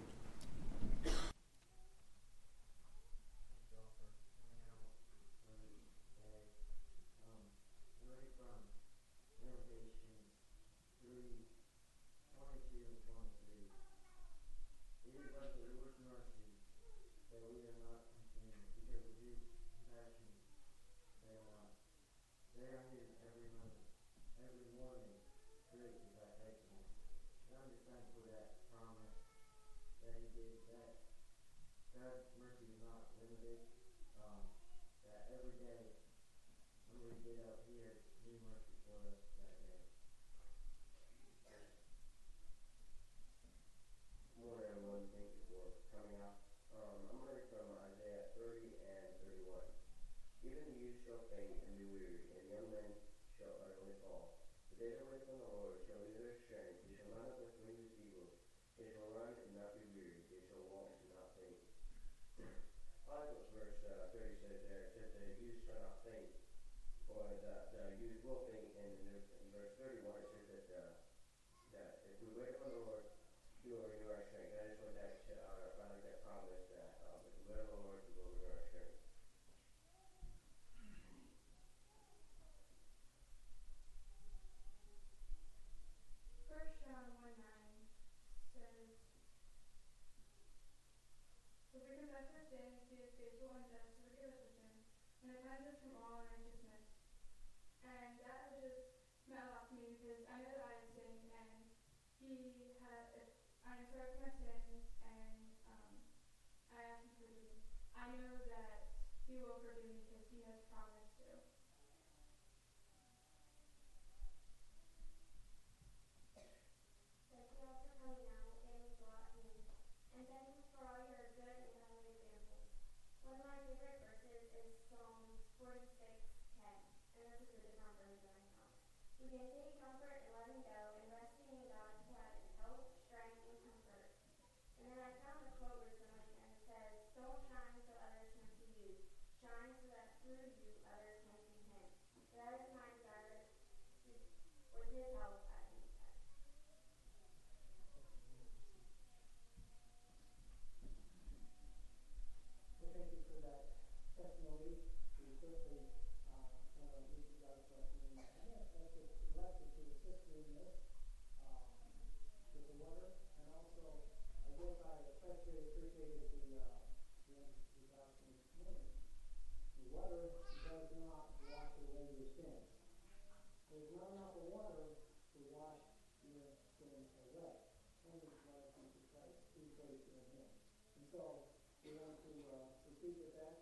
history in this, um, with the water, and also, again, I especially appreciated the, uh, the emphasis out this morning. The water does not wash away your sins. There's not enough of water to wash your sins away. Only the blood of Jesus Christ through faith in Him. And so we want to uh, proceed with that.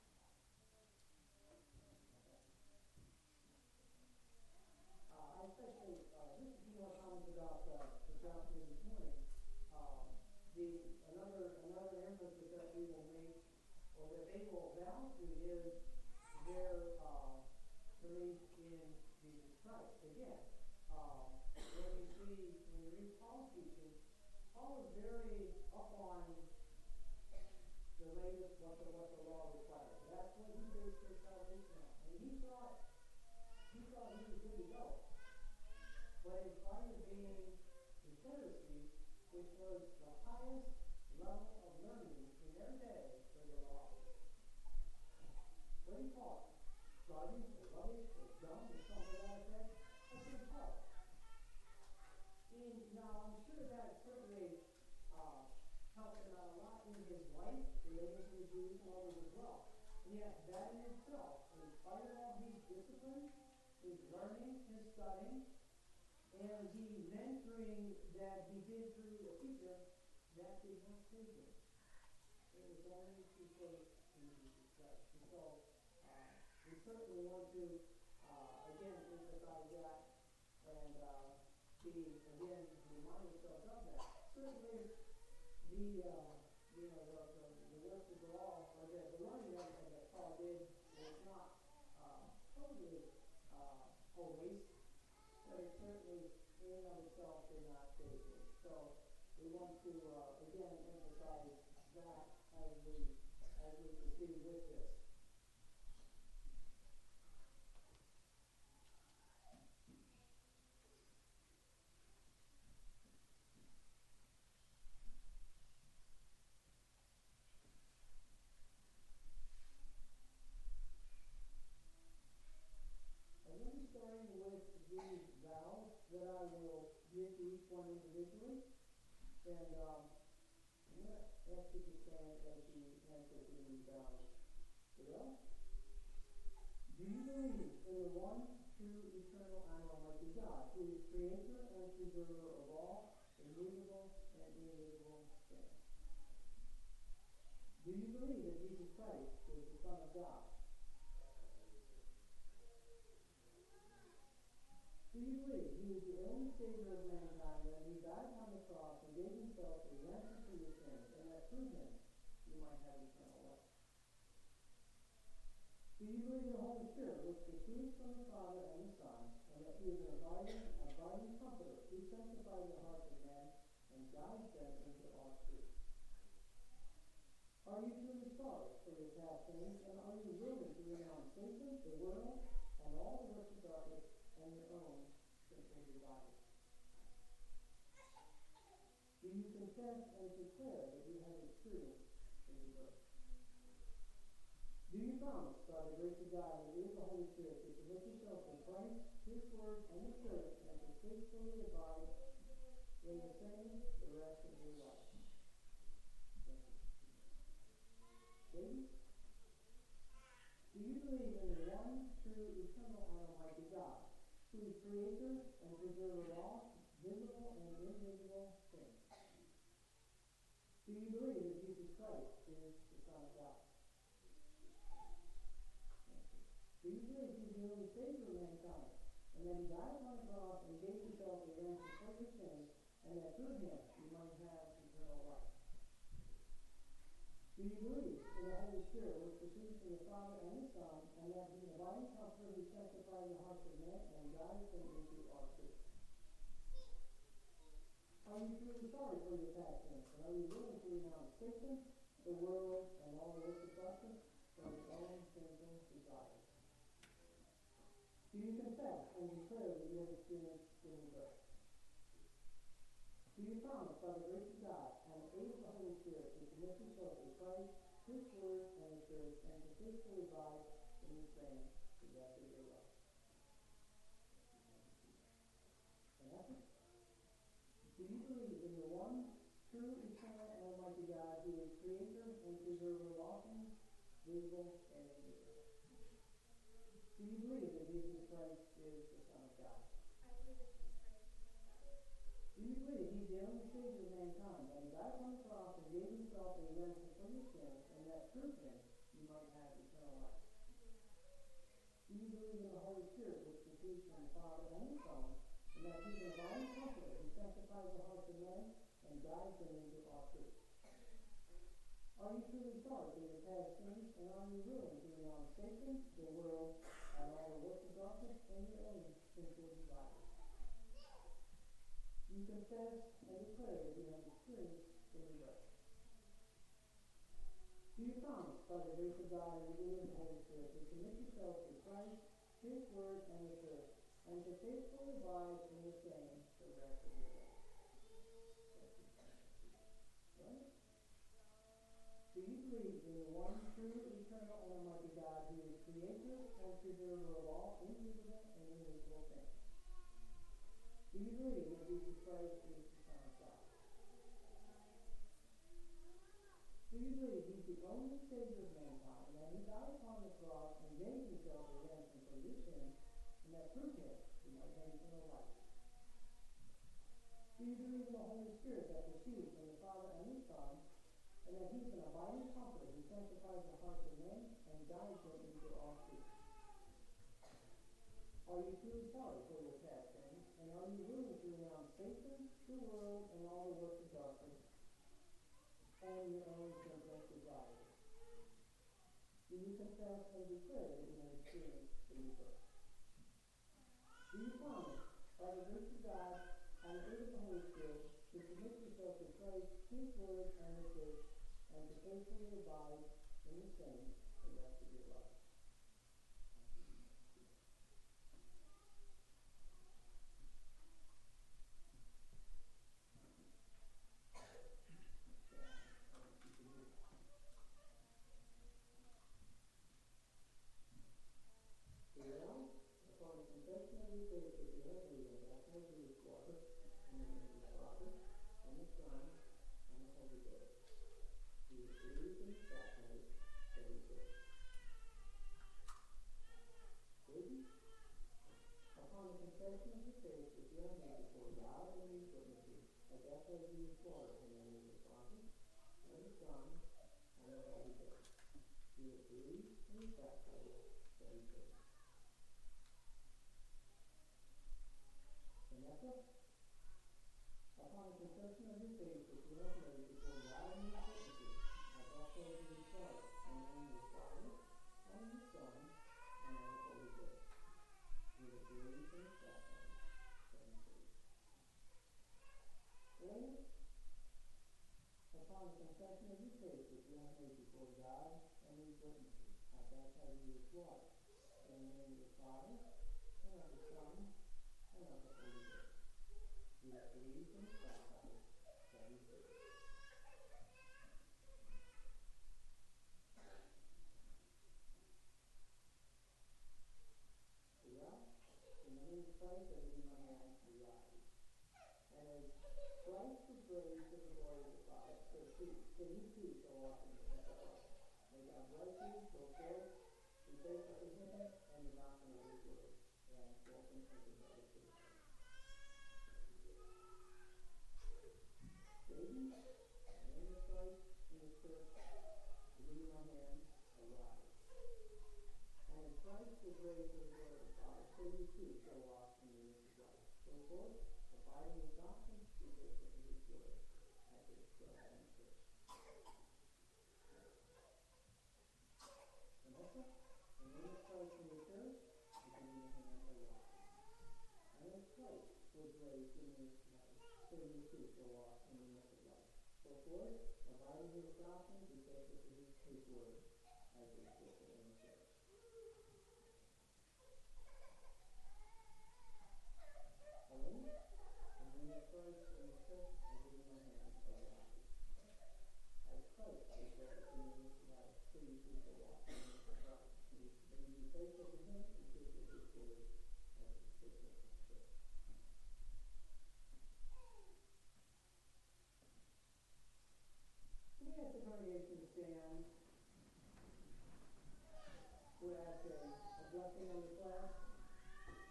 Uh, I especially uh, just a few more comments about uh, the gospel this morning. Um, the another another emphasis that we will make, or that they will value, is their uh, belief in Jesus Christ. Again, um, when we see, when we read Paul's teaching, Paul is very up on the latest, what the, what the law requires. That's what he based his salvation on. And he thought, he thought he was good to go. But in spite of being a Pharisee, which was the highest level of learning in their day for the law, what he taught, driving, or rubbish, or dumb, or something like that, that's what he taught. And now, I'm sure that certainly uh, helped him out a lot in his life, relating to the Jews and others as well. And yet, that in itself, in spite of all his discipline, his learning, his studying, and the mentoring that he did through a teacher, that did not save him. It was only through faith in Jesus Christ. And so, uh, we certainly want to, uh, again, emphasize that and uh, be, again, remind ourselves of that. Certainly, the, uh, you know, the, the, the works of the law, or the, the learning that, that Paul did was not uh, totally uh, a waste, but it certainly, in and of itself, did not save him. So, we want to, uh, again, emphasize that as we, as we proceed with this. Starting with these vows that I will give to each one individually. And um, I'm going to ask you to stand as you answer to these vows. Well, do you believe in the one true, eternal, and almighty God, who is creator and preserver of all immovable and invisible things? Do you believe that Jesus Christ is the Son of God? Do you believe He is the only Savior of mankind, and He died on the cross and gave Himself a ransom for your sins, and that through Him you might have eternal life? Do you believe in the Holy Spirit, which proceeds from the Father and the Son, and that He is an abiding, abiding comforter who sanctifies the hearts of men and guides them into all truth? Are you truly sorry for your past sins, and are you willing to renounce Satan, the world, and all the works of darkness, and your own sinful desires? Do you confess and declare that you have experienced the new birth? Do you promise, by the grace of God and with the Holy Spirit, to commit yourself to Christ, His Word, and the Church, and to faithfully abide in the same the rest of your life? Thank you. Ladies, do you believe in the one true, eternal, and almighty God, who is creator and preserver of all visible and invisible things? Do you believe that Jesus Christ is the Son of God? Do you believe He is the only Savior of mankind, and that He died upon the cross and gave Himself a ransom for your sins, and that through Him you might have eternal life? Do you believe in the Holy Spirit, which proceeds from the Father and the Son, and that He is the abiding comforter who sanctifies the hearts of men and guides them into all truth? Are you truly sorry for your past sins, and are you willing to renounce Satan, the world, and all the works of darkness for your own sinful desires? Do you confess and declare that you have experienced the new birth? Do you promise, by the grace of God and the aid of the Holy Spirit, to commit yourself to Christ, His Word, and the Church, and to faithfully abide in the same the rest of your life? Vanessa? Do you believe in the one true, eternal, and almighty God who is creator and preserver of all things, visible and invisible? Do you believe that Jesus Christ is the Son of God? I believe that Jesus Christ is the Son of God. Do you believe He's the only Savior of mankind, that He died on the cross and gave Himself as a ransom for your sins, and that through Him you might have eternal life? Do you believe in the Holy Spirit, which proceeds from the Father and the Son, and that He's a divine comforter who sanctifies the hearts of men and guides them into all truth? Are you truly sorry for your past sins, and are you willing to renounce Satan, the world, and all the works of darkness, and your own sinful desires? You confess and declare that you have experienced the new birth. Do you promise, by the grace of God and the leading of the Holy Spirit, to submit yourself to Christ, His Word, and the Church, and to faithfully abide in the same for the rest of your life? Right? Do you believe in the one true, eternal, and almighty God who is creator and preserver of all invisible and invisible things? Do you believe that Jesus Christ is the Son of God? Do you believe He's the only Savior of mankind, and that He died upon the cross and gave Himself a ransom for your sins, and that through Him you might have eternal life? Do you believe in the Holy Spirit that proceeds from the Father and the Son, and that He's an abiding comforter who sanctifies the hearts of men and guides them into all truth? Are you truly sorry for your past sins, and are you willing to renounce Satan, the world, and all the works of darkness, and your own sinful desires? Do you confess and declare that you have experienced the new birth? Do you promise, by the grace of God and the aid of the Holy Spirit, to submit yourself to Christ, His Word, and the Church, and to faithfully abide in the same the rest of your life? Upon the confession of your faith that you have made before God and His witnesses, I baptize you with water in the name of the Father, and of the Son, and of the Holy Ghost. You have believed and baptized, and saved. Lord, upon the confession of your faith that you have made before God and His witnesses, I baptize you with water in the name of the Father, and of the Son, and of the Holy Ghost. You have believed and baptized, and saved. Arise. In the name of Christ, I give my hand to rise. And as Christ was raised to the glory of the Father, so too, so you too shall walk in the path of life. May God bless you, go forth, be faithful to Him, and the doctrine of His word. And welcome to the Holy Spirit. Baby, in the name of Christ, in the church, I give you my hand, arise. And as Christ was raised to the glory of the Father, so you too shall walk in the newness of life. Go forth, abide in His doctrine, be faithful to His word, as it is said in the church. Vanessa, in the name of Christ in the church, I give you my hand, arise. And as Christ was raised to the newness of life, so you too shall walk in the newness of life. Go forth, abide in His doctrine, be faithful to His, his word, as it is said in the church. Hallelujah. In the name of Christ and the church, I give you my hand, arise. As Christ was raised to the newness of life, so you too shall walk in the newness of life. May you be faithful to Him, be faithful to His word, as it is said in the church.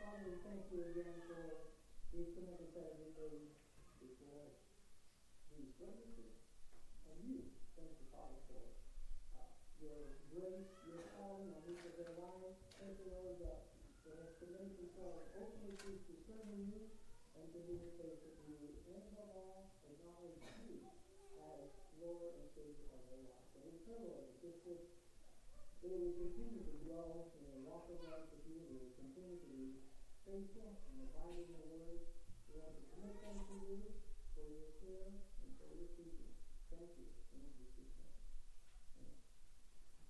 Father, we thank you again for these commitments that we made before these witnesses and you. Thank you, Father, for uh, your grace, your calling on each of their lives. Thank you, Lord, that they have committed themselves openly to to serving you and to being faithful to you. And above all, acknowledge you as Lord and Savior of their lives. And we pray, Lord, that this would, they would continue to grow in their walk of life with you. They would continue to be faithful and abide in your word.